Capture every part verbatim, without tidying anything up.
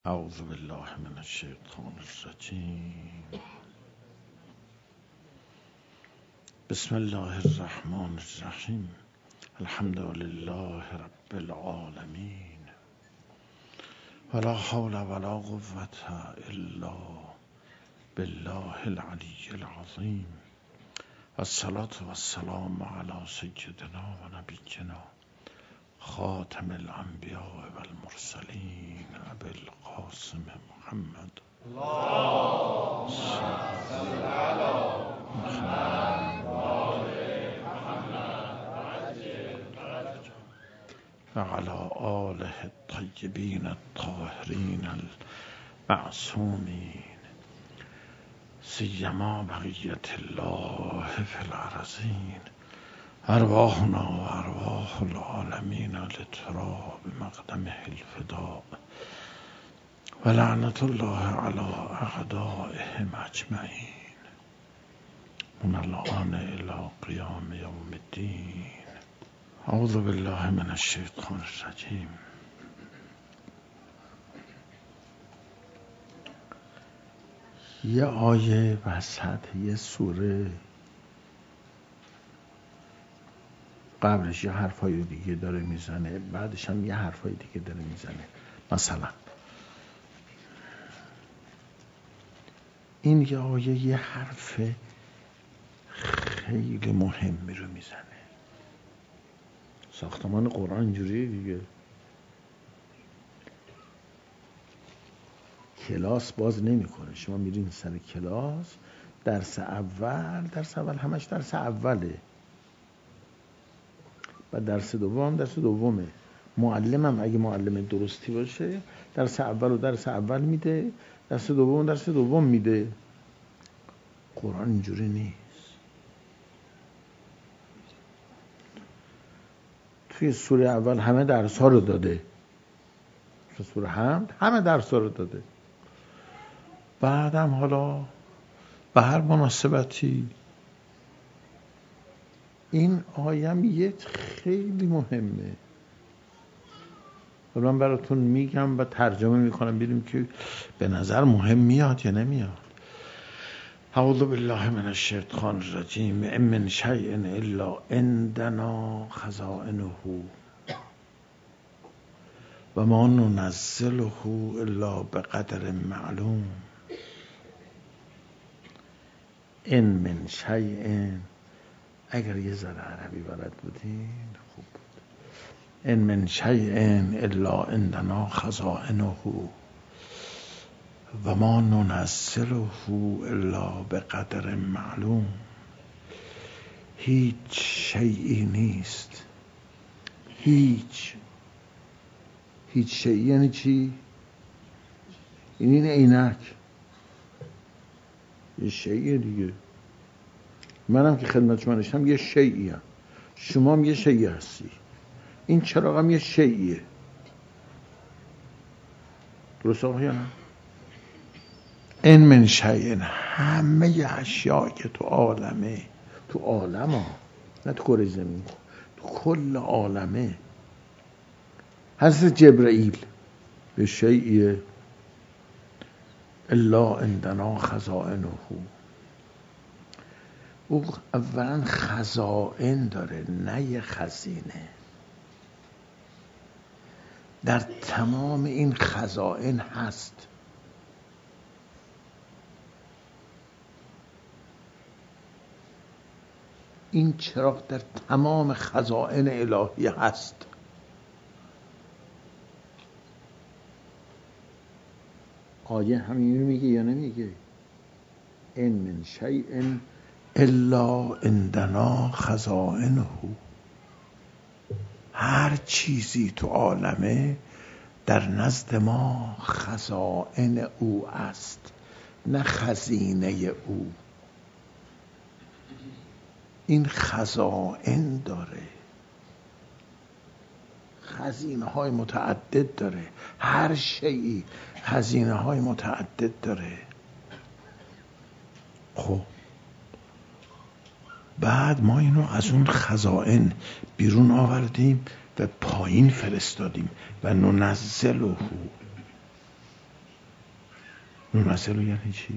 اعوذ بالله من الشیطان الرجیم. بسم الله الرحمن الرحیم. الحمد لله رب العالمین ولا حول ولا قوة الا بالله العلی العظیم. الصلاة والسلام علی سیدنا و نبینا خاتم الانبیاء والمرسلین ابی القاسم محمد اللهم صل علی محمد و آل محمد و علی آله الطیبین الطاهرین المعصومین سیما بقیة الله فی الارضین. ارواحنا و ارواح العالمین لتراب مقدمه الفداء و لعنت الله علی اعدائهم اجمعین من الآن الی قیام یوم الدین. اعوذ بالله من الشیطان الرجیم. یه آیه وسط یه سوره قبلش یه حرفای دیگه داره میزنه، بعدش هم یه حرفای دیگه داره میزنه. مثلا این یه آیه یه حرف خیلی مهمی رو میزنه. ساختمان قرآن اینجوریه دیگه. کلاس باز نمیکنه. شما میرین سر کلاس، درس اول درس اول همش درس اوله، و درس دوم درس دومه. معلمم اگه معلم درستی باشه درس اول و درس اول میده، درس دوم درس دوم میده. قرآن اینجوری نیست. توی سوره اول همه درس ها رو داده، توی سوره حمد همه درس ها رو داده. بعدم حالا به هر مناسبتی این آیم یه خیلی مهمه و من براتون میگم و ترجمه میکنم ببینیم که به نظر مهم میاد یا نمیاد. اعوذ بالله من الشیطان الرجیم. ان من شیء الا عندنا خزائنه و ما ننزله الا بقدر معلوم. ان من شیء، اگر یه ذره عربی بلد بودین خوب بود. ان من شیء الا عندنا خزائنه و ما ننزله الا بقدر معلوم. هیچ شیئی نیست. هیچ هیچ شیئی یعنی چی؟ این عینک یه شیئیه دیگه. منم که خدمت شما نشتم یه شیئیه، شما هم یه شیئی هستی، این چراغ هم یه شیئیه. درست آقا یا نه؟ این من شیئن، همه اشیاء که تو عالمه، تو عالم ها، نه تو کره زمین، تو کل عالمه. حضرت جبرئیل به شیئیه الا عندنا خزائنه. او اولا خزائن داره، نه یه خزینه. در تمام این خزائن هست. این چراغ در تمام خزائن الهی هست. آیه همین میگه یا نمیگه؟ ان من شیء الا عندنا خزائنه. هر چیزی تو عالمه در نزد ما خزائن او است، نه خزینه او. این خزائن داره، خزینه های متعدد داره. هر شیئی خزینه های متعدد داره. خب بعد ما اینو از اون خزائن بیرون آوردیم و پایین فرستادیم و ننزله ننزل یعنی چی؟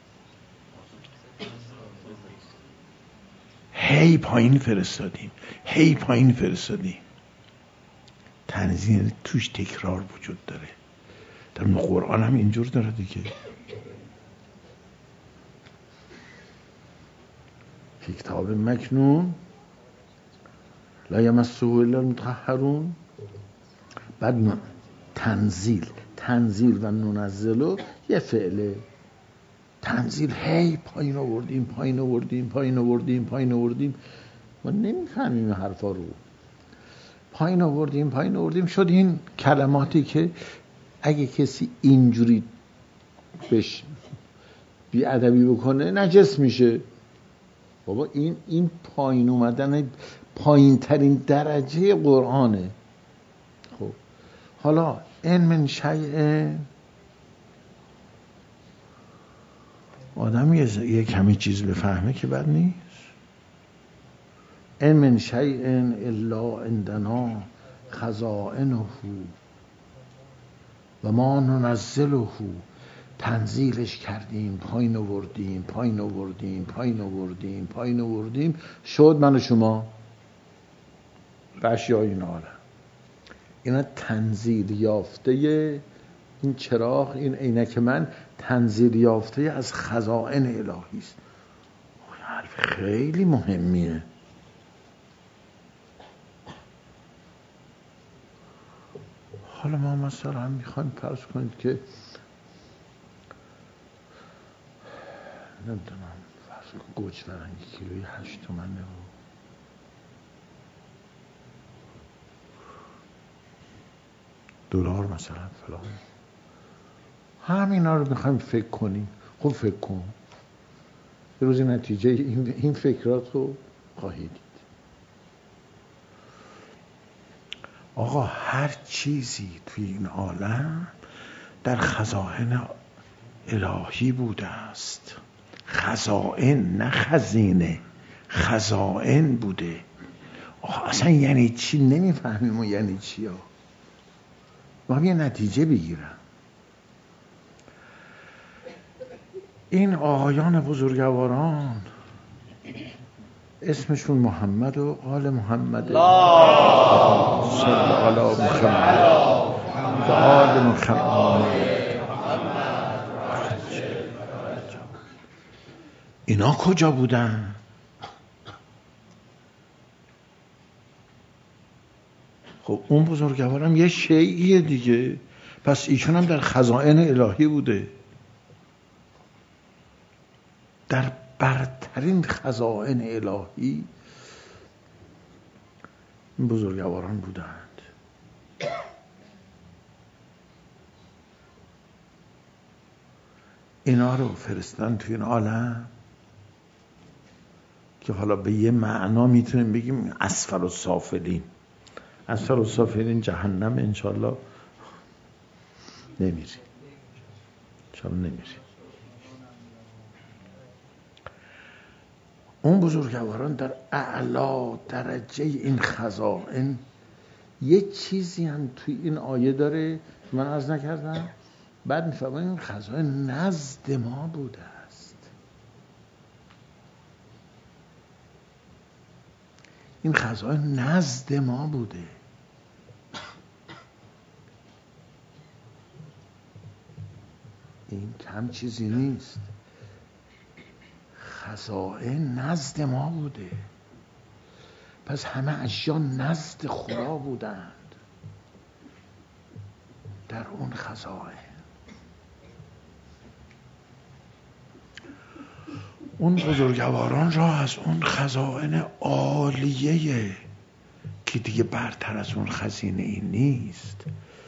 هی پایین فرستادیم، هی پایین فرستادیم. تنزیل توش تکرار وجود داره. در قرآن هم اینجور داره دیگه. فی کتاب مکنون لا یمسه الا المطهرون. بعد تنزیل تنزیل و ننزل یه فعله. تنزیل هی پایین آوردیم پایین آوردیم پایین آوردیم پایین آوردیم، ما نمیفهمیم این حرفا رو. پایین آوردیم پایین آوردیم شد این کلماتی که اگه کسی اینجوری بهش بی ادبی بکنه نجس میشه. بابا این این پایین اومدن پایین ترین درجه قرآنه. خب حالا ان من شیء، آدم یه, یه کمی چیز بفهمه که بد نیست. ان من شیء الا عندنا خزائنه و ما ننزله، تنزیلش کردیم پایین آوردیم پایین آوردیم پایین آوردیم پایین آوردیم شد من و شما اشیاء این عالم. اینا تنزیل یافته، این چراغ این عینک من تنزیل یافته از خزائن الهی است. حرف خیلی مهمیه. حالا ما مثلا میخوایم فرض کنید که نمیدونم فرض کن گوجه فرنگی کیلویی هشت تومنه و دلار مثلا فلان، همینا رو میخوایم فکر کنیم. خب فکر کن یه روزی نتیجه این, این فکرات رو خواهی دید. آقا هر چیزی توی این عالم در خزائن الهی بوده است. خزائن نه خزینه، خزائن بوده. آقا اصلا یعنی چی نمیفهمیم و یعنی چی ها. باید یه نتیجه بگیرم. این آقایان بزرگواران اسمشون محمد و آل محمد صلی علی محمد و آل محمد. اینا کجا بودن؟ خب اون بزرگوارم یه شیعیه دیگه، پس ایشون هم در خزائن الهی بوده، در برترین خزائن الهی این بزرگواران بودند. اینا رو فرستن توی این عالم که حالا به یه معنا میتونیم بگیم اسفل السافلین. اسفل السافلین جهنم. انشالله نمیری، انشالله نمیری. اون بزرگواران در اعلا درجه این خزائن یه چیزی هم توی این آیه داره من عرض نکردم. بعد میفهمم این خزائن نزد ما بوده است. این خزائن نزد ما بوده. این کم چیزی نیست. خزائن نزد ما بوده. پس همه اشیا نزد خدا بودند در اون خزائن. اون بزرگواران را از اون خزائن عالیه که دیگه برتر از اون خزینه ای نیست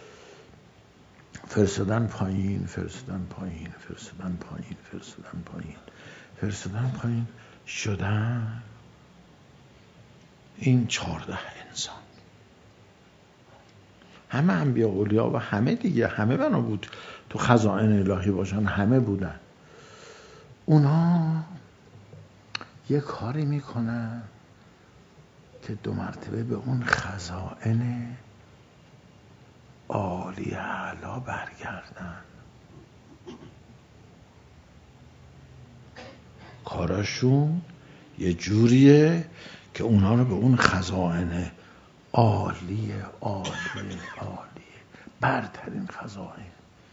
فرستادن پایین فرستادن پایین فرستادن پایین فرستادن پایین فرستادن پایین شدن این چهارده انسان. همه انبیا و اولیا و همه دیگه همه بنا بود تو خزائن الهی باشن، همه بودن. اونا یه کاری میکنن که دو مرتبه به اون خزائن عالی اعلا برگردن. کاراشون یه جوریه که اونا رو به اون خزائن عالیه عالیه عالیه برترین خزائن.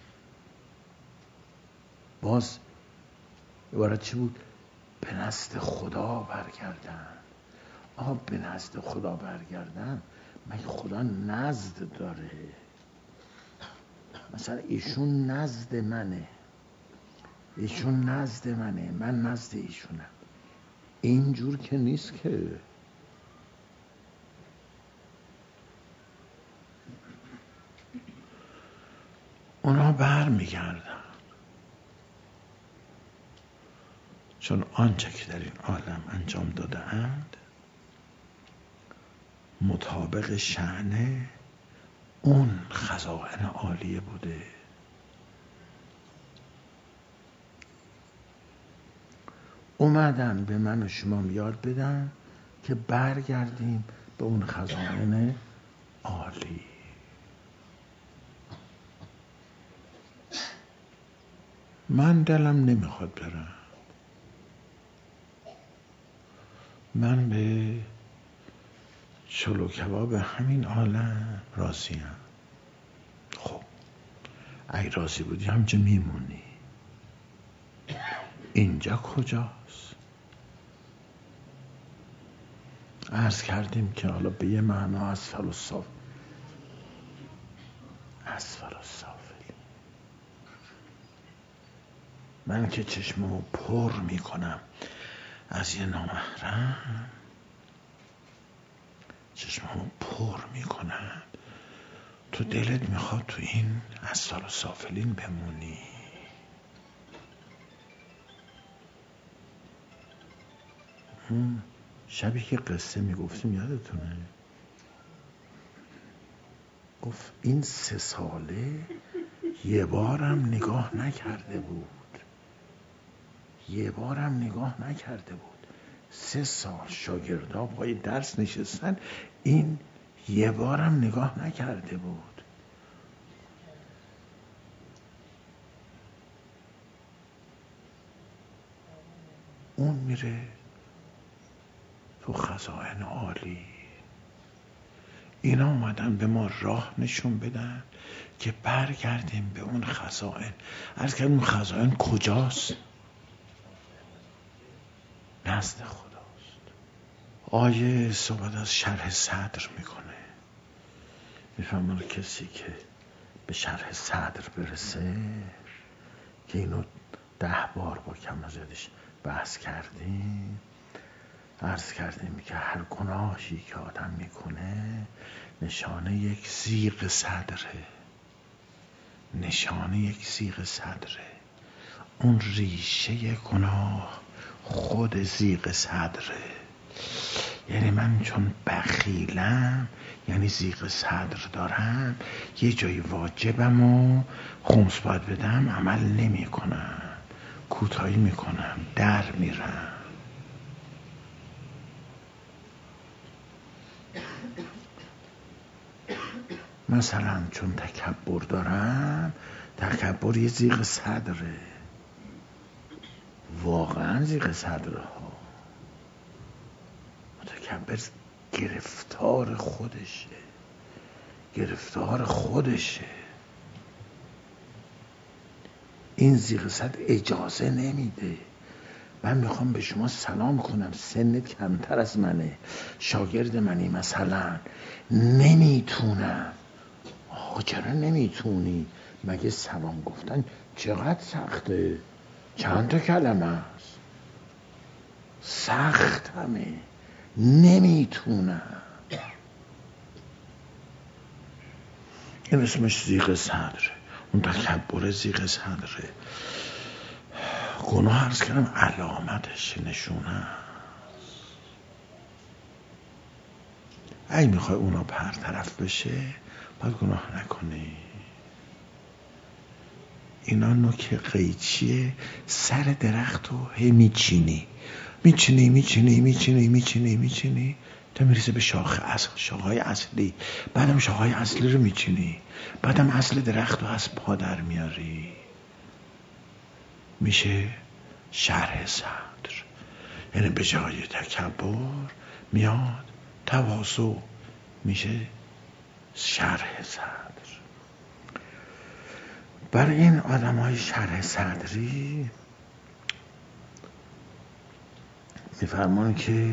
باز عبارت چی بود؟ به نزد خدا برگردن. آها به نزد خدا برگردن، مگه خدا نزد داره؟ مثلا ایشون نزد منه، ایشون نزد منه، من نزد ایشونم. اینجور که نیست که. اونا بر میگردن، چون آنچه که در این عالم انجام داده اند مطابق شأن اون خزائن عالیه بوده. اومدن به من و شما یاد بدن که برگردیم به اون خزائن عالی. من دلم نمیخواد برم، من به چلو کباب همین عالم راضیم. خب اگه راضی بودی همچه میمونی. اینجا کجاست؟ عرض کردیم که حالا به یه معنا اسفل و صاف اسفل و سافلی. من که چشممو پر میکنم از یه نامحرم، چشممو پر میکنم، تو دلت میخواد تو این اسفل و سافلین بمونی. شبیه که قصه میگفتیم یادتونه؟ گفت این سه ساله یه بارم نگاه نکرده بود، یه بارم نگاه نکرده بود. سه سال شاگردا پای درس نشستن، این یه بارم نگاه نکرده بود. اون میره تو خزائن عالی. اینا اومدن به ما راه نشون بدن که برگردیم به اون خزائن. عرض کردم اون خزائن کجاست؟ نزد خداست. آیه صحبت از شرح صدر میکنه. میفهمون کسی که به شرح صدر برسه، که اینو ده بار با کم و زیادش بحث کردیم، عرض کردیم که هر گناهی که آدم میکنه نشانه یک زیغ صدره، نشانه یک زیغ صدره. اون ریشه گناه خود زیغ صدره. یعنی من چون بخیلم، یعنی زیغ صدر دارم، یه جای واجبم و خمس باید بدم عمل نمی کنم، کوتاهی میکنم، در میرم. مثلا چون تکبر دارم، تکبر یه زیغ صدره، واقعا زیغ صدره ها. متکبر گرفتار خودشه، گرفتار خودشه. این زیغ صدر اجازه نمیده. من میخوام به شما سلام کنم، سنت کمتر از منه، شاگرد منی مثلا، نمیتونم. آقا چرا نمیتونی؟ مگه سلام گفتن چقدر سخته؟ چند تا کلمه است، سخت همه، نمیتونم. این اسمش زیغ صدره، اون تکبر زیغ صدره. گناه عرض کردم علامتش، نشونه. اگه میخوای اونا برطرف بشه باید گناه نکنی. اینا نوک قیچیه، سر درخت رو هی میچینی میچینی میچینی میچینی میچینی میچینی تا میرسه به شاخه، از شاخهای اصلی. بعدم شاخهای اصلی رو میچینی، بعدم اصل درخت رو از پا در میاری. میشه شرح صدر. یعنی به جای تکبر میاد تواضع، میشه شرح صدر. برای این آدم های شرح صدری میفرمان که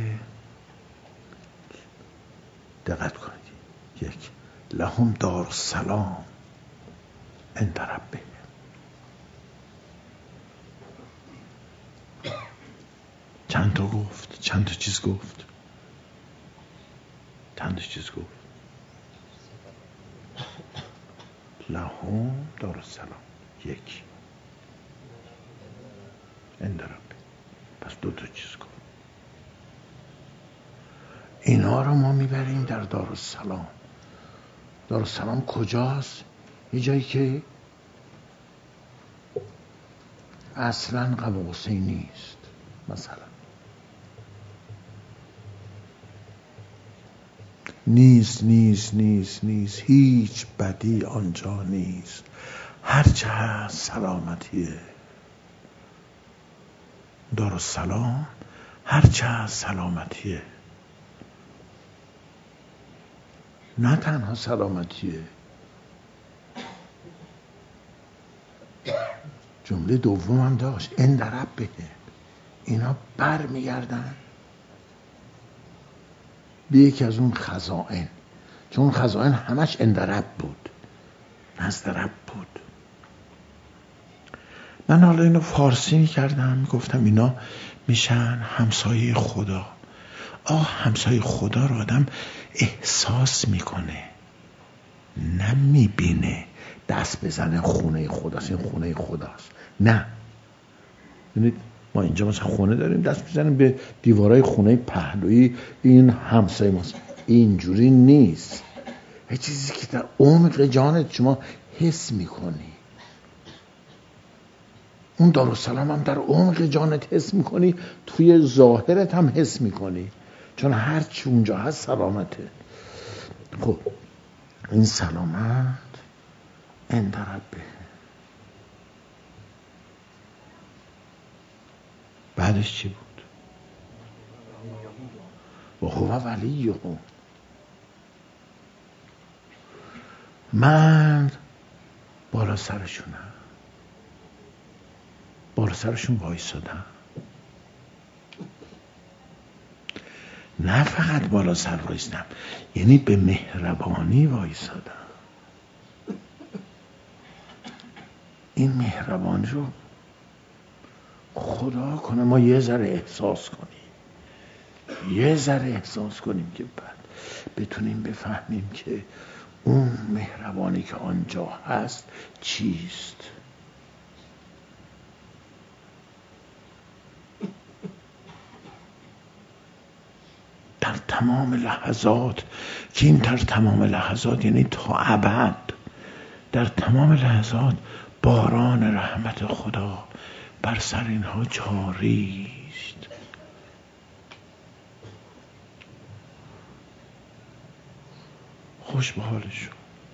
دقت کنید، یک، لهم دار السلام عند ربهم. چند تا گفت؟ چند تا چیز گفت؟ چند تا چیز گفت؟ لهم دار السلام، یک، عند ربهم، پس دو تا چیز گفت. اینا رو ما میبریم در دارالسلام. دارالسلام کجاست؟ یه جایی که اصلا قاب قوسین نیست. مثلا نیست نیست نیست نیست هیچ بدی آنجا نیست، هرچه هست سلامتیه. دارالسلام هرچه هست سلامتیه، نه تنها سلامتیه، جمله دوم هم داشت عند ربهم. اینا بر میگردن به یکی از اون خزائن، چون خزائن همش عند رب بود، نزد رب بود. من حالا اینو فارسی میکردم، میگفتم اینا میشن همسایه خدا. آه همسایه خدا رو آدم احساس میکنه، نه میبینه دست بزنه خونه خداست، این خونه خداست. نه، ببینید ما اینجا مثلا خونه داریم، دست بزنیم به دیوارای خونه پهلویی، این همسایه ماست. اینجوری نیست، یه چیزی که در عمق جانت شما حس میکنی. اون دارالسلام هم در عمق جانت حس میکنی، توی ظاهرت هم حس میکنی، چون هر چی اونجا هست سلامته. خب این سلامت عند ربهم. بعدش چی بود؟ و هو ولیهم. من بالا سرشونم، بالا سرشون وایسادم. نه فقط بالا سر وایسادم، یعنی به مهربانی وایسادم. این مهربانی رو خدا کنه ما یه ذره احساس کنیم، یه ذره احساس کنیم که بعد بتونیم بفهمیم که اون مهربانی که آنجا هست چیست. در تمام لحظات، که این در تمام لحظات یعنی تا ابد، در تمام لحظات باران رحمت خدا بر سر اینها جاری است. خوش به حالشون.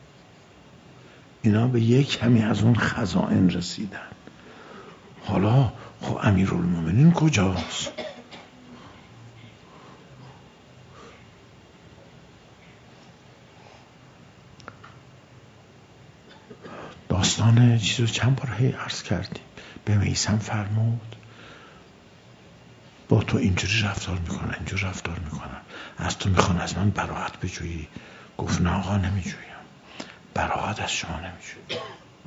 اینا به یک کمی از اون خزائن رسیدن. حالا خب امیرالمومنین کجاست؟ داستان چیزو چند بار هی عرض کردیم. به میثم فرمود با تو اینجوری رفتار میکنن، اینجوری رفتار میکنن، از تو میخوان از من براءت بجویی. گفت نه آقا نمیجویم، براءت از شما نمیجویم.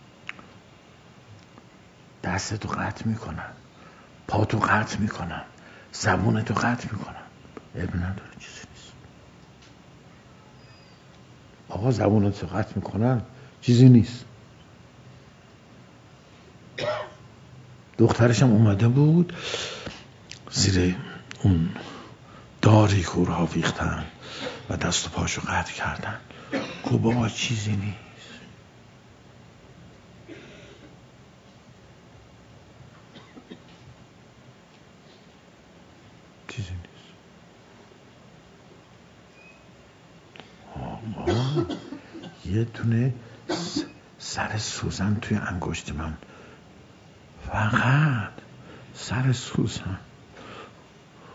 دستتو قطع میکنن، پاتو قطع میکنن، زبونتو قطع میکنن، اب نداره، چیزی نیست. آقا زبونتو قطع میکنن چیزی نیست. دخترش هم اومده بود زیر اون داری که او رو آویختن و دست و پاشو قطع کردن. گفت بابا چیزی نیست، چیزی نیست. آقا یه تونه سر سوزن توی انگشت من، فقط سر سوزن.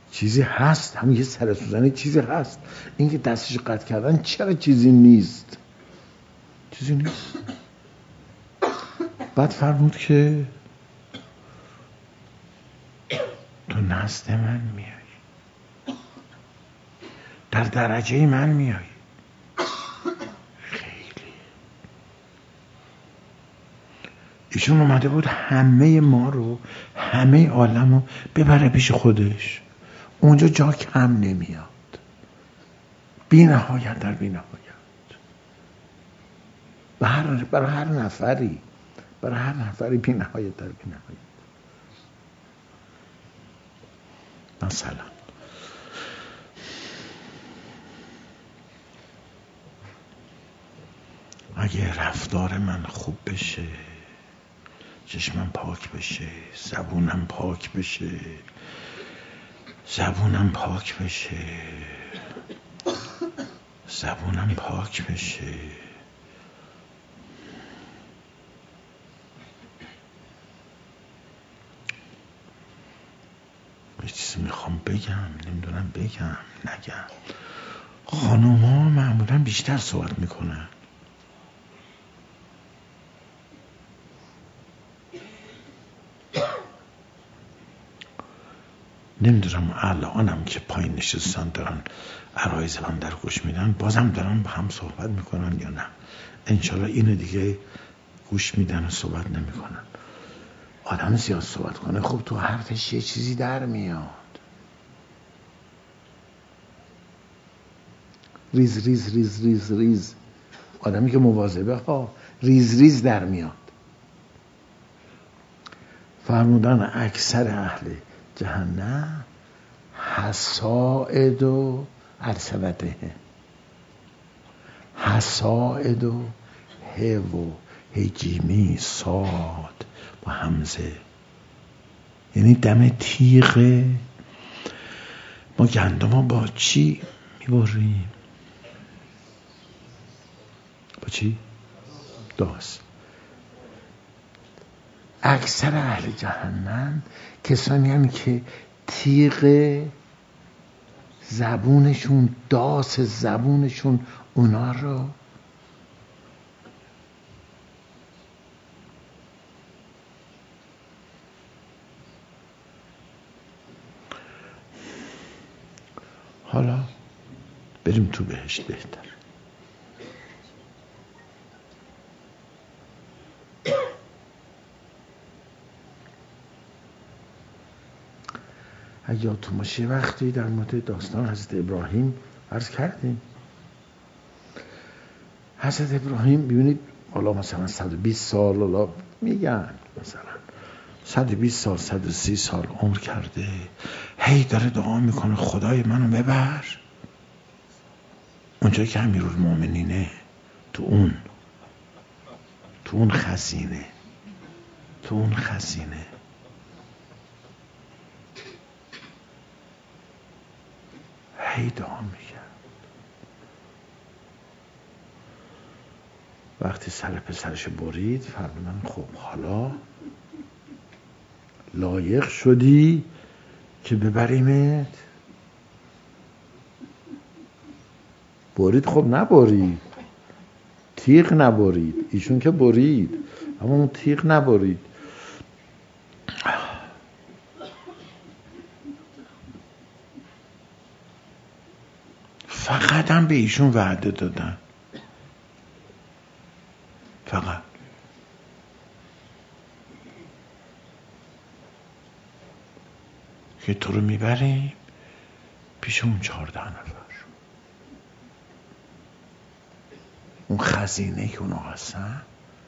چیزی هست، همون یه سر سوزنی چیزی هست. این که دستش قطع کردن چرا چیزی نیست؟ چیزی نیست. بعد فرمود که تو نزد من میای، در درجه من میای. خیلی ایشون اومده بود همه ما رو، همه عالم رو ببره پیش خودش. اونجا جا کم نمیاد، بی نهایت در بی نهایت. برای هر نفری برای هر نفری بی نهایت در بی نهایت. مثلا اگه رفتار من خوب بشه، چشمم پاک بشه، زبونم پاک بشه، زبونم پاک بشه، زبونم پاک بشه، یه چیزی میخوام بگم، نمیدونم بگم نگم. خانوم ها معمولا بیشتر صحبت میکنن. نمیدونم الانم که پایین نشستن دارن عرایز من در گوش میدن، بازم دارن با هم صحبت میکنن یا نه؟ انشالله اینو دیگه گوش میدن و صحبت نمیکنن. آدم زیاد صحبت کنه خب تو حرفش یه چیزی در میاد. ریز ریز ریز ریز ریز آدمی که مواظبه ها ریز ریز در میاد. فرمودن اکثر اهل جهنم حسائد و ارسلته، حسائد و ه و هجیمی صاد با همزه، یعنی دم تیغ. ما گندم با چی میبریم؟ با چی؟ داس. اکثر اهل جهنم کسانی هستند که تیغ زبونشون، داس زبونشون اونا رو حالا بریم تو بهشت بهتر. اگه یادتون باشه وقتی در مورد داستان حضرت ابراهیم عرض کردیم، حضرت ابراهیم ببینید حالا مثلا صد و بیست سال حالا میگن مثلا صد و بیست سال صد و سی سال عمر کرده، هی داره دعا میکنه خدای منو ببر اونجایی که امیرالمومنینه، تو اون تو اون خزینه تو اون خزینه هی دعا میکرد. وقتی سر پسرش برید فرمودن خب حالا لایق شدی که ببریمت. برید؟ خب نبرید، تیغ نبرید، ایشون که برید اما اون تیغ نبرید. فقط هم به ایشون وعده دادن، فقط که تو رو میبریم پیش اون چهارده نفر، اون خزینه که اونا هستن.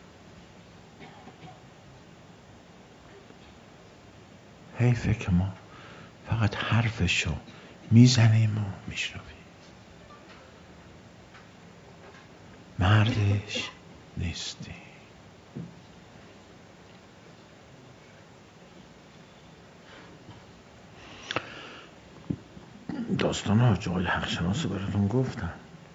حیفه که ما فقط حرفشو میزنیم و میشنویم، مردش نیستی. داستان حاج آقای حق شناس رو براتون گفتم.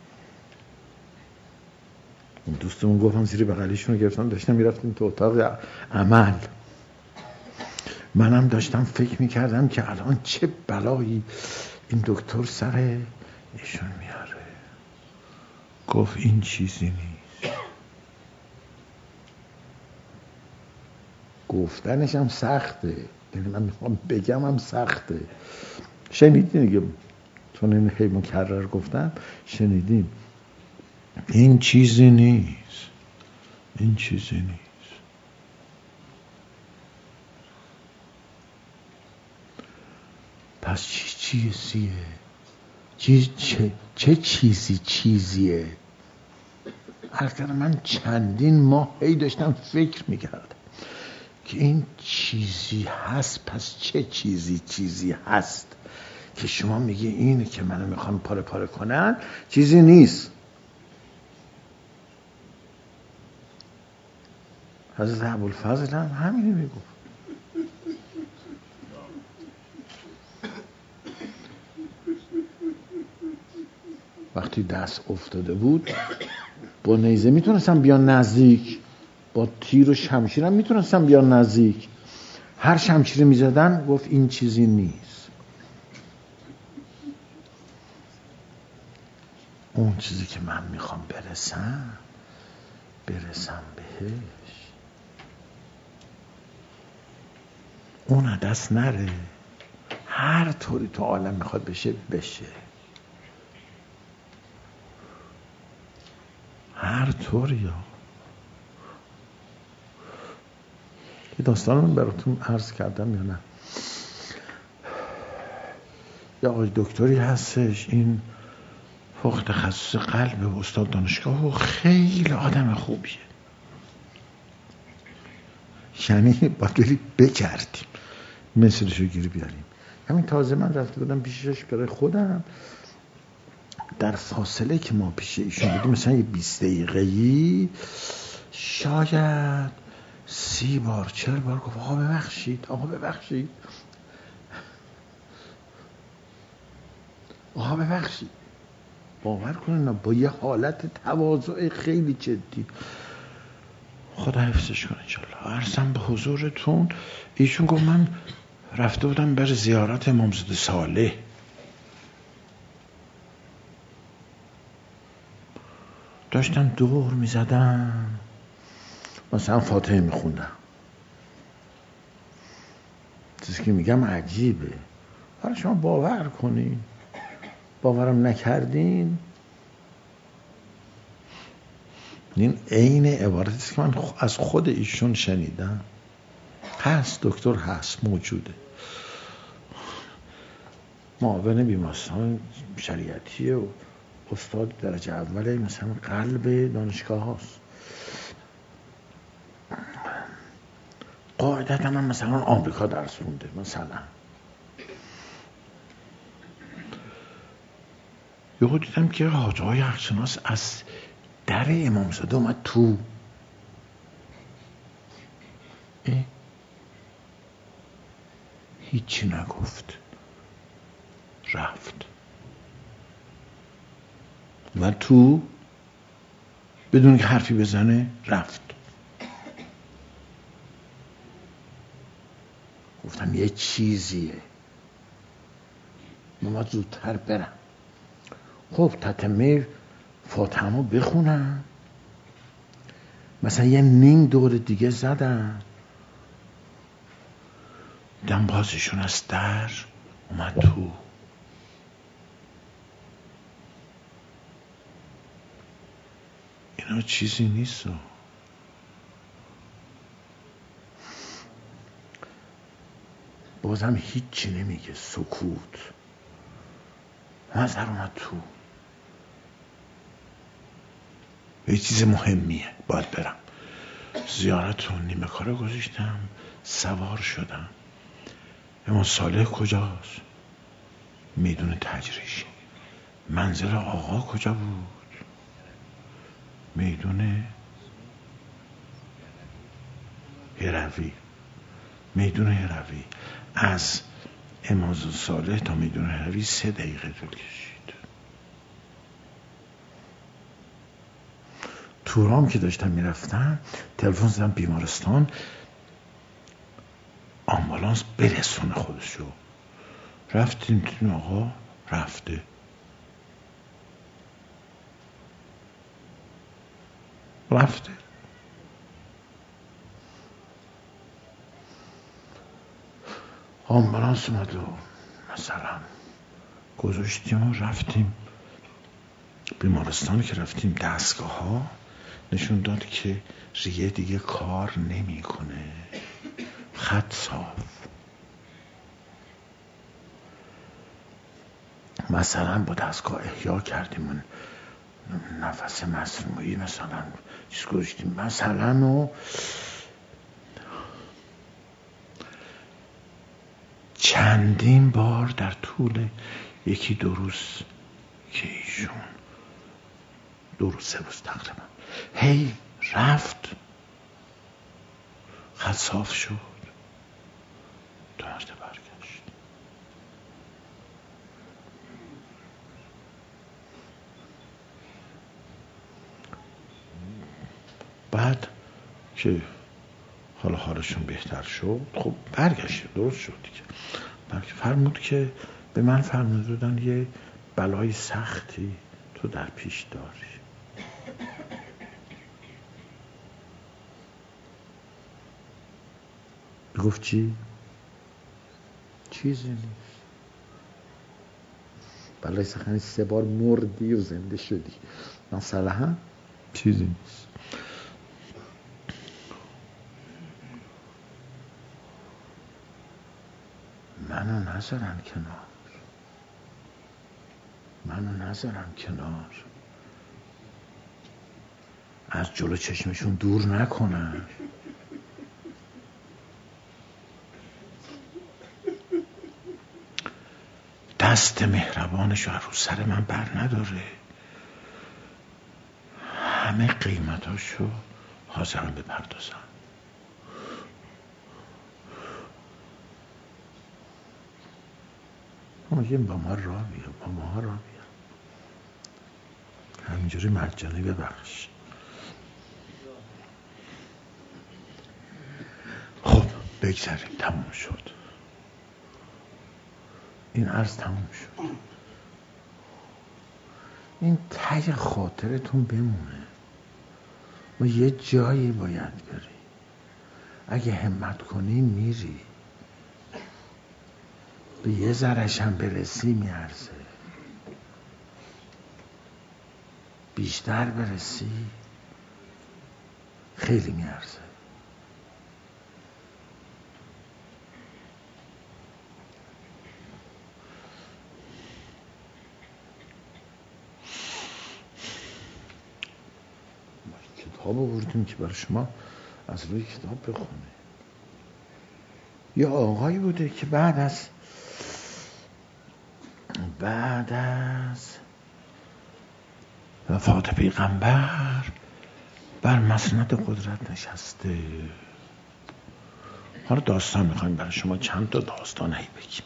اون دوستمون گفتم زیر بغلیشون رو گرفتن داشتن میرفتیم تو اتاق عمل، منم داشتم فکر میکردم که الان چه بلایی این دکتر سر ایشون میاره. گفت این چیزی نیست. گفتنش هم سخته، یعنی من میخوام بگم هم سخته. شنیدین دیگه، چون این هی مکرر گفتم، شنیدین این چیزی نیست، این چیزی نیست. پس چی چیزیه؟ چی چه چه چیزی چیزیه؟ البته من چندین ماه هی داشتم فکر میکردم که این چیزی هست. پس چه چیزی چیزی هست که شما میگی اینه که منو میخوان پاره پاره کنن چیزی نیست؟ حضرت ابوالفضل هم همینه میگفت. وقتی دست افتاده بود با نیزه میتونستم بیان نزدیک، با تیر و شمشیر هم میتونستم بیان نزدیک. هر شمشیر میزدن گفت این چیزی نیست. اون چیزی که من میخوام برسم برسم بهش، اون دست نره. هر طوری تو عالم میخواد بشه بشه، هر طوری. ها یه داستان من براتون عرض کردم یا نه؟ یه آقای دکتری هستش، این فوق تخصص قلب و استاد دانشگاه و خیلی آدم خوبیه. یعنی باید بری بگردیم مثلشو گیری بیاریم. همین تازه من رفته بودم پیشش برای خودم، در فاصله که ما پیش ایشون بودیم مثلا یه بیست دقیقه‌ای شاید سی بار چهل بار گفت آقا ببخشید، آقا ببخشید، آقا ببخشید. باور کنید با یه حالت تواضع خیلی جدی. خدا حفظش کنه انشالله. عرضم به حضورتون ایشون گفت من رفته بودم بر زیارت امامزاده صالح، داشتم دور میزدم مثلا فاتحه میخوندم. چیزی که میگم عجیبه. حالا شما باور کنین، باورم نکردین، این عین عبارتی که من از خود ایشون شنیدم. هست دکتر، هست، موجوده، معاون بیمارستان شریعتی و استاد درجه اوله مثلا قلب دانشگاه هست. قاعدتا هم مثلا آمریکا درس خونده مثلا. یهو دیدم که حاج آقای حقشناس از در امامزاده اومد تو. هیچی نگفت، رفت و تو بدون که حرفی بزنه رفت. گفتم یه چیزیه، من باید زودتر برم. خب تتمه فاتحه‌مو بخونم، مثلا یه نیم دور دیگه زدم، دیدم بازشون از در اومد تو. اینا چیزی نیست. بازم هیچی نمیگه، سکوت. نظر اومد تو، یه چیز مهمیه باید برم. زیارتون نیمه کاره گذاشتم، سوار شدم. امام صالح کجاست؟ میدون تجریش. منزل آقا کجا بود؟ میدون هروی. میدون هروی از امام صالح تا میدون هروی سه دقیقه طول کشید. تورام که داشتم میرفتم تلفن زدم بیمارستان، آمبولانس برسونه خودشو. رفتیم دیدیم آقا رفته. رفته. آمبولانس اومد و مثلا گذاشتیم و رفتیم بیمارستان. که رفتیم دستگاه ها نشون داد که ریه دیگه کار نمیکنه، خط صاف. مثلا با دستگاه احیا کردیم، نفس مصنوعی مثلا چیز گذاشتیم مثلا و چندین بار در طول یکی دو روز که ایشون دو روز سه روز تقریبا هی رفت، خط صاف شد، دو مرتبه برگشت. بعد که حالا حالشون بهتر شد خب برگشت، درست شد دیگه. بعد فرمود که به من فرمود دادن یه بلای سختی تو در پیش داری. گفت چی؟ چیزی نیست. بلای سختی سه بار مردی و زنده شدی، مثلا چیزی نیست. منو نذارن کنار، منو نذارن کنار، از جلو چشمشون دور نکنن. دست مهربانشو رو سر من بر نداره، همه قیمتاشو حاضرم بپردازم. میگیم با ما راه بیا، با ما راه بیا، همینجوری مجانی ببخش. خب بگذاریم، تموم شد این عرض، تموم شد. این ته خاطرتون بمونه، ما یه جایی باید بری، اگه همت کنی میری، به یه ذره‌ش هم برسی میارزه، بیشتر برسی خیلی میارزه. کتاب آوردیم که برای شما از روی کتاب بخونه. یه آقایی بوده که بعد از بعد از وفات پیغمبر بر مسند قدرت نشسته. حالا داستان میخوایم برای شما چند تا داستان هی بگیم.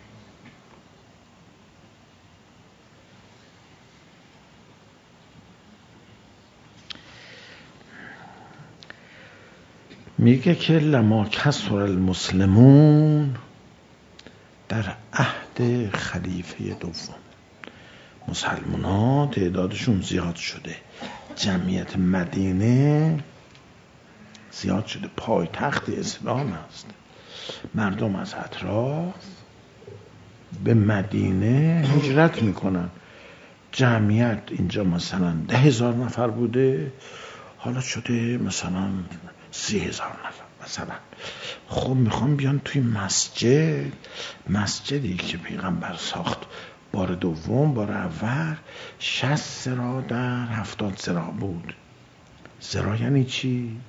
میگه که لما کثر المسلمون، در عهد خلیفه دوم مسلمانان تعدادشون زیاد شده، جمعیت مدینه زیاد شده، پایتخت اسلام است، مردم از اطراف به مدینه هجرت میکنن. جمعیت اینجا مثلا ده هزار نفر بوده، حالا شده مثلا سی هزار نفر مثلا. خب میخوام بیان توی مسجد، مسجدی که پیغمبر ساخت بار دوم، بار اول شصت ذراع در هفتاد ذراع بود. ذراع یعنی چی؟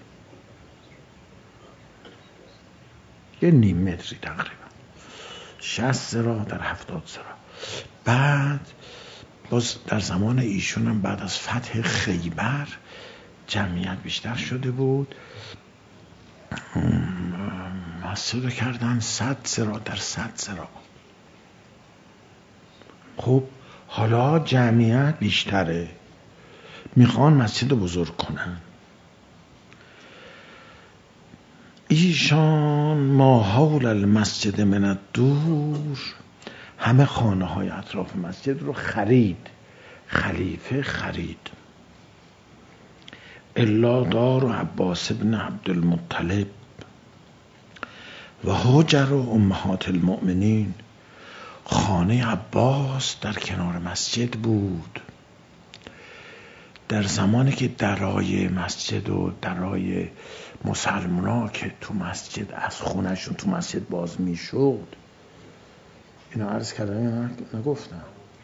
یه نیم متری تقریبا. شصت ذراع در هفتاد ذراع. بعد باز در زمان ایشون هم بعد از فتح خیبر جمعیت بیشتر شده بود، مسجد کردن صد ذراع در صد ذراع. خب حالا جمعیت بیشتره، میخوان مسجد بزرگ کنن. ایشان ما حول المسجد من الدور، همه خانه های اطراف مسجد رو خرید، خلیفه خرید. الا دار عباس بن عبدالمطلب و هاجر و امهات المؤمنین، خانه عباس در کنار مسجد بود. در زمانی که درای مسجد و درای مسلمانا که تو مسجد از خونهشون تو مسجد باز می شد، اینا عرض کردم یا نگفتم،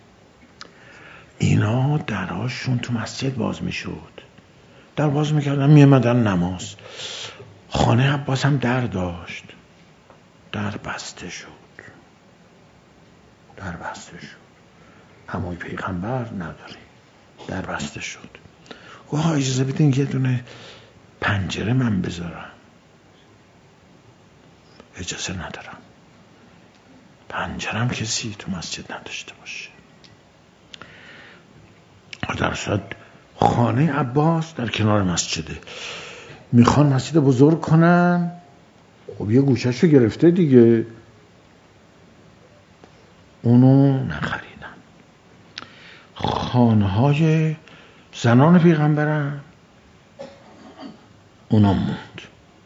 اینا دراشون تو مسجد باز می شد، در باز می کردن می امدن نماز. خانه عباس هم در داشت، در بسته شد، در بسته شد. همای پیغمبر نداری، در بسته شد. گوه اجازه بدین یه دونه پنجره من بذارم. اجازه ندارم، پنجرم کسی تو مسجد نداشته باشه. در صورت خانه عباس در کنار مسجده، میخوان مسجد بزرگ کنن، خب یه گوشهشو گرفته دیگه، اونو نخریدن. خانه های زنان پیغمبرن اونا موند.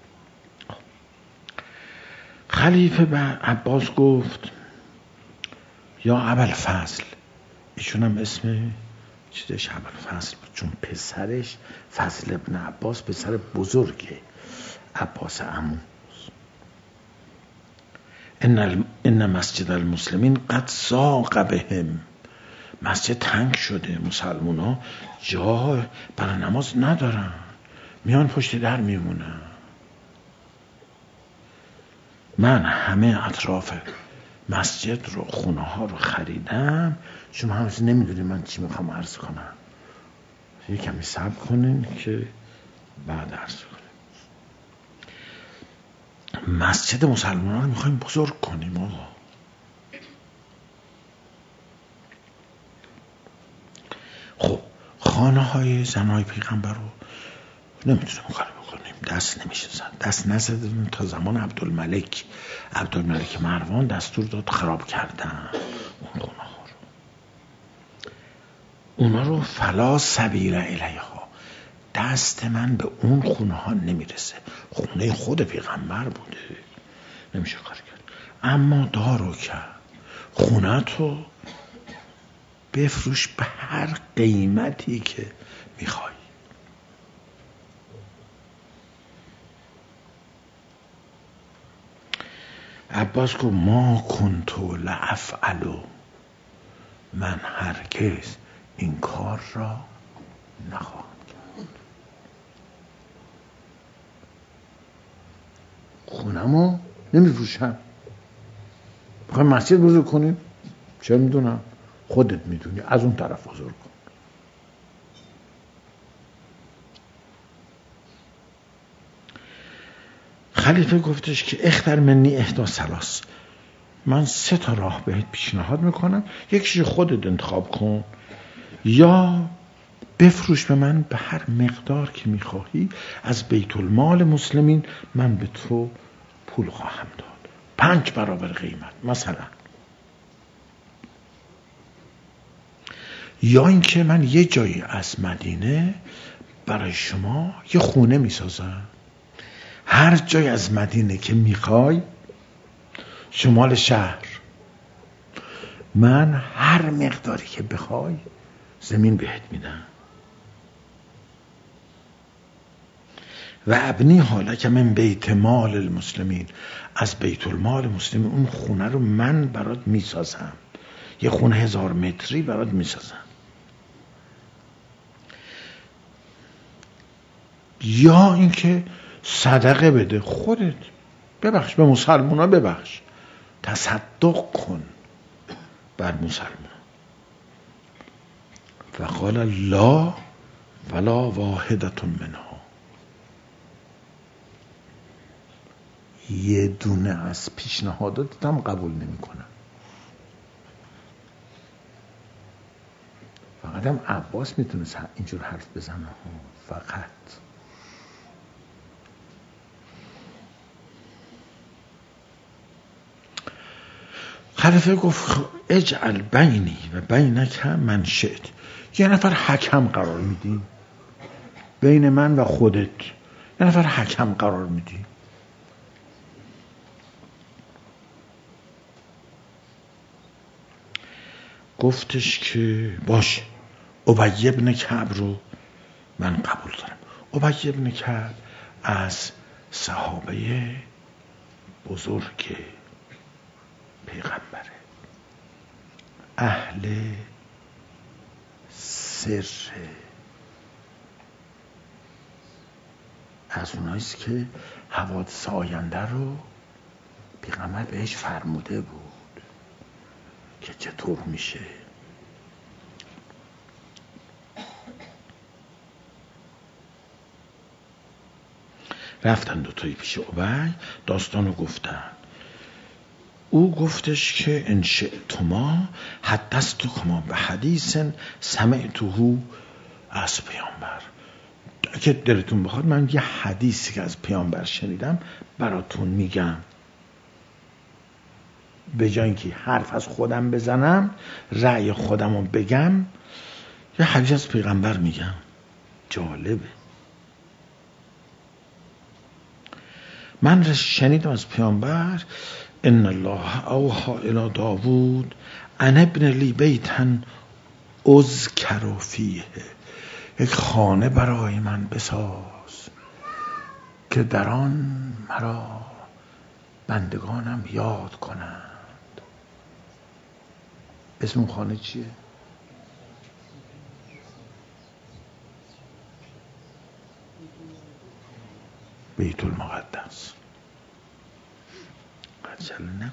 خلیفه به عباس گفت یا ابوالفضل، ایشون هم اسم چیزش ابوالفضل بود چون پسرش فضل ابن عباس پسر بزرگه عباس عمو. ان ان مسجد المسلمین قد ضاق بهم، مسجد تنگ شده، مسلمان ها جا برای نماز ندارن، میان پشت در میمونن. من همه اطراف مسجد رو، خونه ها رو خریدم. شما همیشه نمیدونید من چی میخوام عرض کنم، یه کمی صبر کنین که بعد عرض کنیم. مسجد مسلمان ها رو میخوایم بزرگ کنیم آقا. خب خانه های زنهای پیغمبر رو نمیتونیم کاری بکنیم، دست نمیشه زد. دست نزدیم تا زمان عبدالملک عبدالملک مروان دستور داد خراب کردن اون خونه ها رو. اونا رو فلا سبیل الیها، دست من به اون خونه ها نمیرسه، خونه خود پیغمبر بوده، نمیشه کار کرد. اما دارو کرد، خونه تو بفروش به هر قیمتی که میخوای. عباس گفت ما کنتو لافعلو، من هرگز این کار را نخواهم کرد. خونمو نمیفروشم، میخوای مسجد بزرگ کنیم، چه میدونم، خودت میدونی، از اون طرف بزرگ کن. خلیفه گفتش که اختر منی احدا ثلاث، من سه تا راه بهت پیشنهاد میکنم، یکیش خودت انتخاب کن، یا بفروش به من به هر مقدار که میخواهی، از بیت المال مسلمین من به تو پول خواهم داد، پنج برابر قیمت مثلا. یا اینکه من یه جایی از مدینه برای شما یه خونه میسازم، هر جای از مدینه که میخوای، شمال شهر، من هر مقداری که بخوای زمین بهت میدم. و ابنی حالا که من بیت مال المسلمین، از بیت المال مسلمین اون خونه رو من برات میسازم، یه خونه هزار متری برات میسازم. یا اینکه صدقه بده، خودت ببخش به مسلمان ها، ببخش، تصدق کن بر مسلمان. فقال لا ولا واحدة منها، یه دونه از پیشنهاداتم قبول نمی کنم. فقط هم عباس میتونست اینجور حرف بزنه، فقط. خلیفه گفت اجعل بینی و بینک من شئت. یه نفر حکم قرار میدی بین من و خودت، یه نفر حکم قرار میدی. گفتش که باشه، ابی بن کعب رو من قبول دارم. ابی بن کعب از صحابه بزرگ پیغمبره، اهل سر، از اوناییست که حوادث آینده رو پیغمبر بهش فرموده بود که چطور میشه. رفتن دوتایی پیش ابی، داستانو گفتن. او گفتش که ان شئتما حدثتکما به حدیث سمعته از پیامبر. اگه دلتون بخواد من یه حدیثی که از پیامبر شنیدم براتون میگم، به جای اینکه حرف از خودم بزنم رأی خودم رو بگم، یه حدیث از پیغمبر میگم. جالبه. من شنیدم از پیامبر ان الله اوحی الی داوود ان ابن لی بیتا اذکر فیه، یک خانه برای من بساز که در آن مرا بندگانم یاد کنند. اسم اون خانه چیه؟ بیت المقدس. عجله نکن.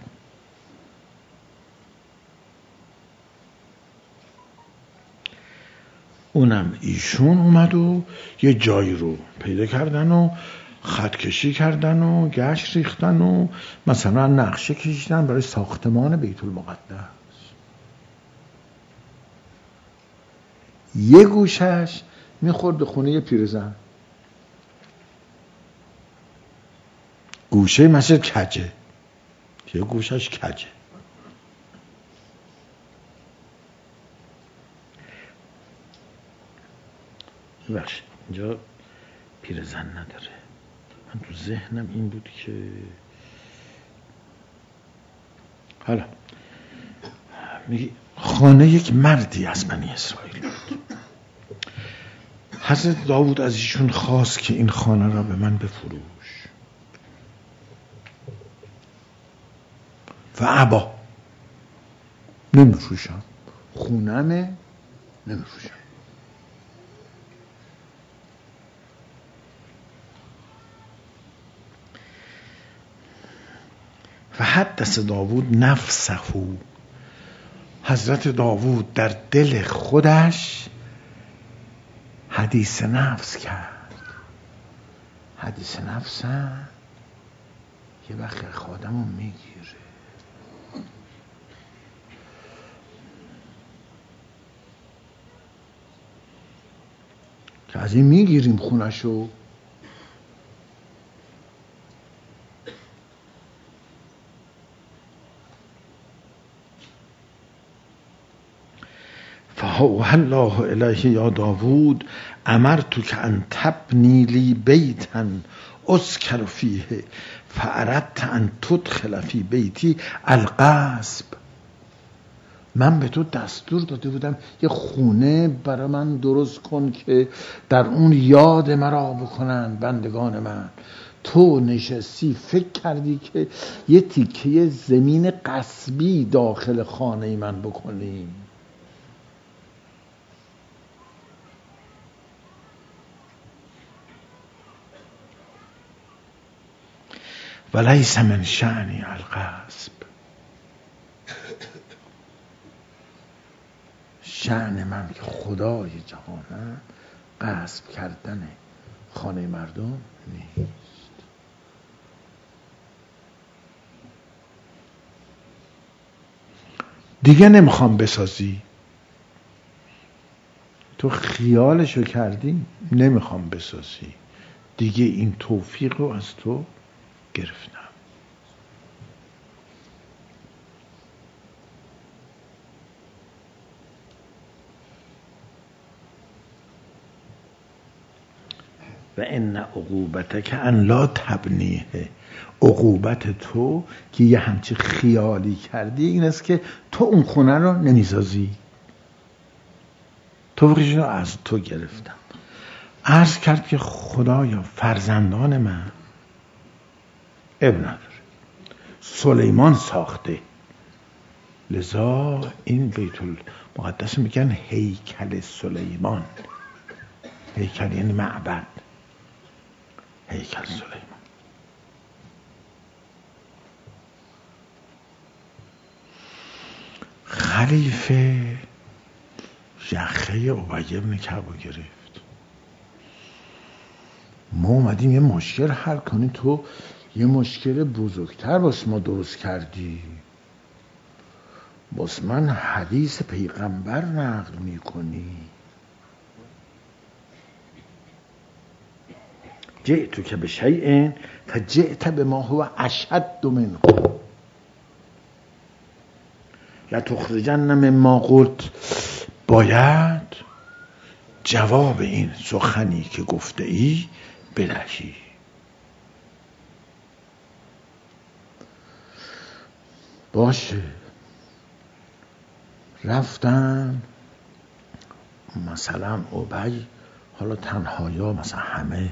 اونم ایشون اومد و یه جایی رو پیدا کردن و خط کشی کردن و گشت ریختن و مثلا نقشه کشیدن برای ساختمان بیت المقدس. یه گوشش میخورد به خونه پیرزن، گوشه مثل کجه، یه گوشش کجه. بخش اینجا پیرزن نداره. من تو ذهنم این بود که حالا میگه خانه یک مردی از بنی اسرائیل بود. حضرت داوود از ایشون خواست که این خانه را به من بفروش و ابا، نمیفروشم، خونمه، نمیفروشم. و حدث داوود نفسه، حضرت داوود در دل خودش حدیث نفس کرد. حدیث نفس هم یه وقت خودم رو میگیره که از این میگیریم خونشو. فاوحی الله الیه یا داوود امرتک ان تبنی لی بیتا اذکر فیه فاردت ان تدخل فی بیتی الغصب. من به تو دستور داده بودم یه خونه برای من درست کن که در اون یاد مرا بکنن بندگان من. تو نشستی فکر کردی که یه تیکه زمین غصبی داخل خانه من بکنی. ولیس من شأنی الغصب، شأن من که خدای جهانم غصب کردن خانه مردم نیست. دیگه نمیخوام بسازی، تو خیالشو کردی، نمیخوام بسازی دیگه، این توفیق رو از تو گرفتم. و ان عقوبتک ان لا تبنیه، عقوبت تو که یه همچی خیالی کردی این است که تو اون خونه رو نمیسازی. توفیقش رو از تو گرفتم. عرض کرد که خدایا فرزندان من اب نداره، سلیمان ساخته، لذا این بیت المقدس میگن هیکل سلیمان. هیکل یعنی معبد، هیکل سلیمان. خلیفه یخه ابی بن کعب گرفت. ما اومدیم یه مشکل حل کنی، تو یه مشکل بزرگتر واسه ما درست کردی، باز من حدیث پیغمبر نقل میکنی. جئتو که به شیء فجئت بما هو اشد منه لتخرجن مما قلت. باید جواب این سخنی که گفته ای بدهی. باشه. رفتن مثلا ابی، حالا تنها یا مثلا همه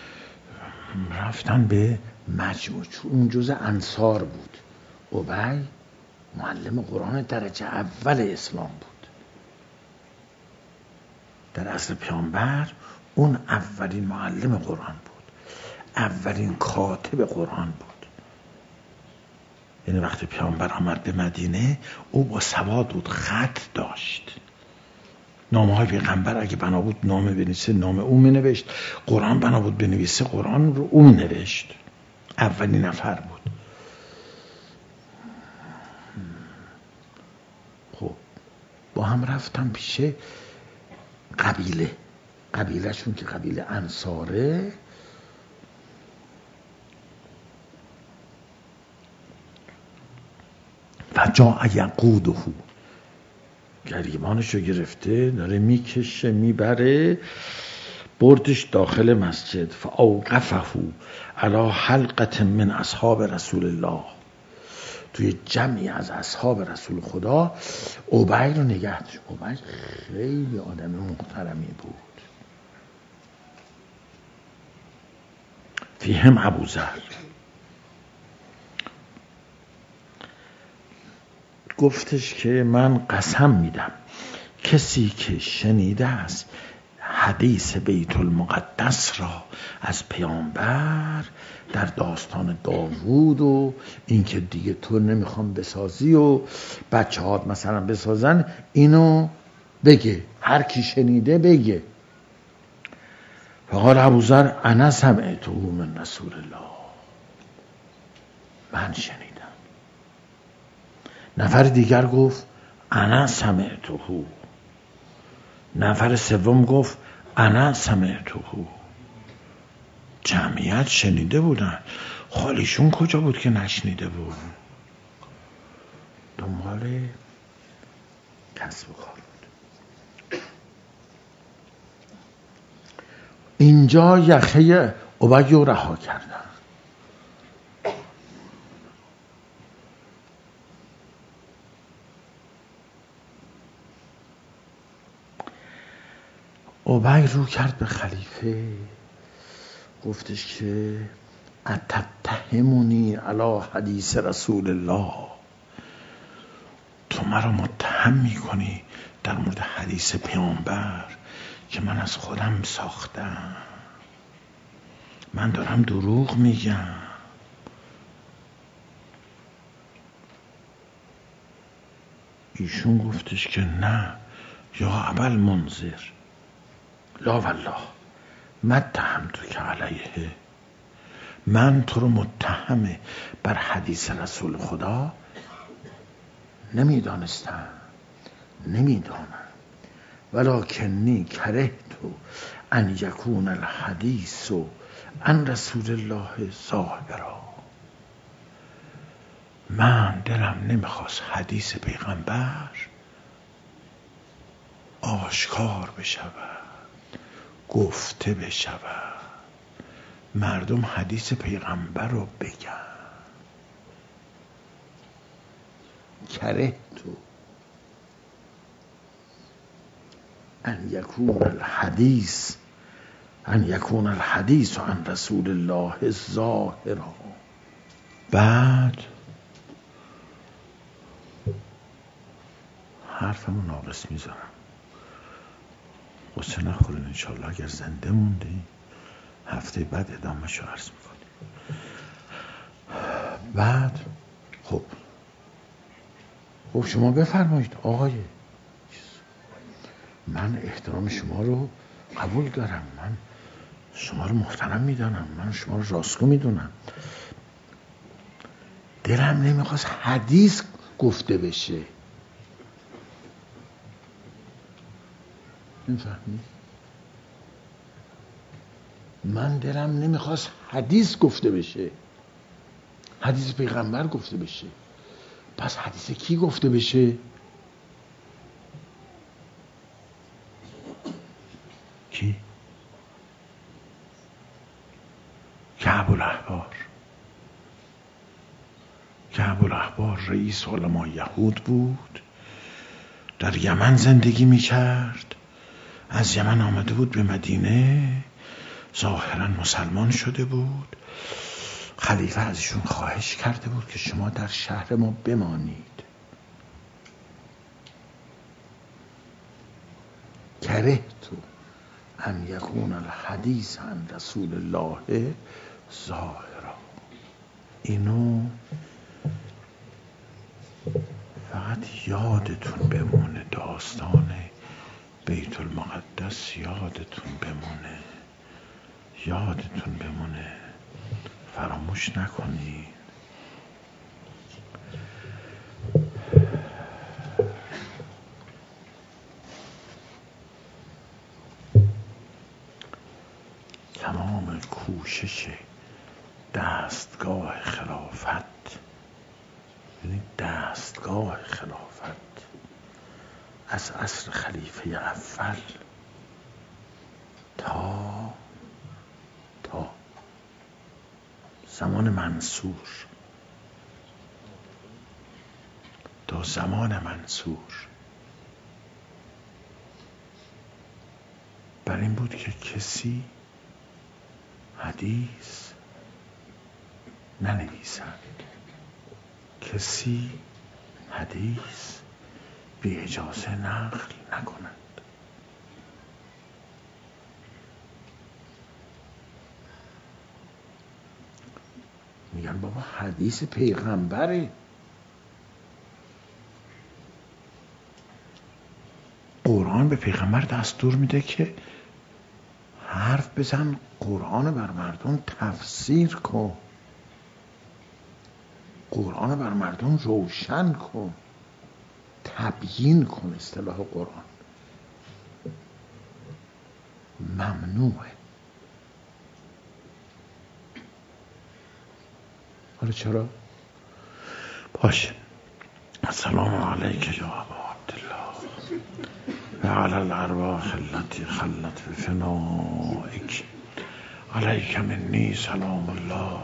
رفتن به مجموع، اون جزء انصار بود. ابی معلم قرآن درجه اول اسلام بود. در عصر پیامبر اون اولین معلم قرآن بود، اولین کاتب قرآن بود. یعنی وقتی پیامبر آمد به مدینه او با سواد بود، خط داشت. نامه های پیغمبر اگه بنا بود نامه بنویسه نامه او می نوشت، قرآن بنا بود بنویسه قرآن رو او می نوشت. اولین نفر بود. خب با هم رفتم پیش قبیله، قبیله شون که قبیله انصاره. و جا یقوده، گریبانشو گرفته داره میکشه میبره، بردش داخل مسجد. فاوقفه علی حلقة من اصحاب رسول الله، توی جمعی از اصحاب رسول خدا ابی رو نگه داشت. ابی خیلی آدم محترمی بود. فیهم ابوذر. گفتش که من قسم میدم کسی که شنیده است حدیث بیت المقدس را از پیامبر در داستان داوود و اینکه دیگه تو نمیخوام بسازی و بچه هات مثلا بسازن، اینو بگه، هر کی شنیده بگه. فقال ابوذر انا سمعته من رسول الله، من شنیدم. نفر دیگر گفت انا سمعته، نفر سوم گفت انا سمعته. جمعیت شنیده بودن، خالیشون کجا بود که نشنیده بود؟ دنبال کسب و کار بود. اینجا یخه ابی رو رها کردن. ابی رو کرد به خلیفه، گفتش که اتتهمونی علی حدیث رسول الله، تو مرا متهم میکنی در مورد حدیث پیامبر که من از خودم ساختم، من دارم دروغ میگم. ایشون گفتش که نه یا ابا المنذر، لا والله متهمتو که علیه، من تو رو متهم بر حدیث رسول خدا نمیدانستم، نمیدانم. ولکنی کرهتو ان یکون الحدیث عن رسول الله ظاهرا، من دلم نمیخواست حدیث پیغمبر آشکار بشود، گفته بشود. مردم حدیث پیغمبر رو بگن. کره تو ان یکون الحدیث ان یکون الحدیث عن رسول الله ظاهرا. بعد حرفمو ناقص میذارم، قصه نخورین انشالله. اگر زنده موندی هفته بعد ادامه شو عرض میکنی. بعد خب خب شما بفرمایید آقای، من احترام شما رو قبول دارم، من شما رو محترم میدانم، من شما رو راستگو میدونم. دلم نمیخواست حدیث گفته بشه. میفهمی؟ من دلم نمیخواست حدیث گفته بشه، حدیث پیغمبر گفته بشه. پس حدیث کی گفته بشه؟ کی؟ کعب الاحبار. کعب الاحبار رئیس علما یهود بود، در یمن زندگی میکرد، از یمن آمده بود به مدینه، ظاهرا مسلمان شده بود. خلیفه از ایشون خواهش کرده بود که شما در شهر ما بمانید. کره تو ان یکون الحدیث عن رسول الله ظاهرا. اینو فقط یادتون بمونه، داستان بیت المقدس یادتون بمونه، یادتون بمونه، فراموش نکنید. تمام کوشش دستگاه خلافت، یعنی دستگاه خلافت از عصر خلیفه اول تا تا زمان منصور، تا زمان منصور بر این بود که کسی حدیث ننویسد، کسی حدیث بی اجازه نقل نکند. میگن بابا حدیث پیغمبره. قرآن به پیغمبر دستور میده که حرف بزن، قرآن بر مردم تفسیر کن، قرآن بر مردم روشن کن، تبیین کن. اصطلاح قرآن ممنوعه. حالا چرا؟ باشه. السلام علیک یا ابا عبدالله و علی الارواح التي خلت بفنائک، علیک منی سلام الله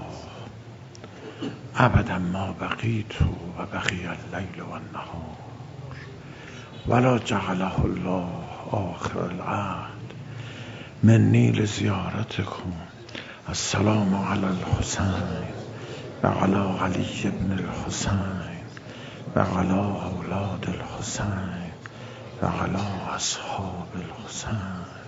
ابدا ما بقیت و بقی اللیل و النهار ولا جعله الله آخر العهد منی لزیارتکم. السلام علی الحسین و علی علی ابن الحسین و علی اولاد الحسین و علی اصحاب الحسین.